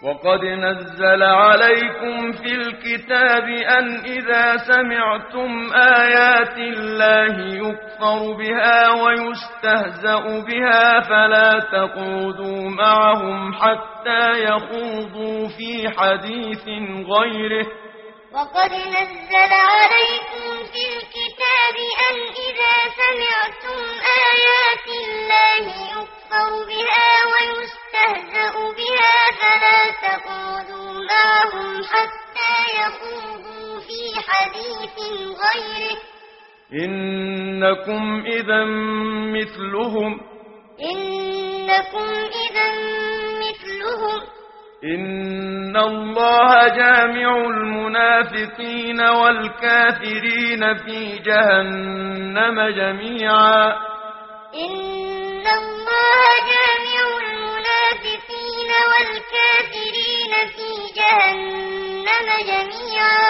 وقد نزل عليكم في الكتاب أن إذا سمعتم آيات الله يكفر بها ويستهزأ بها فلا تقعدوا معهم حتى يخوضوا في حديث غيره. وقد نزل عليكم في الكتاب أن إذا سمعتم آيات الله يكفر بها ويستهزأ بها فلا تقعدوا معهم حتى يخوضوا في حديث غيره. إنكم إذا مثلهم إن الله جامع المنافقين والكافرين في جهنم جميعا. إن الله جامع المنافقين والكافرين في جهنم جميعا.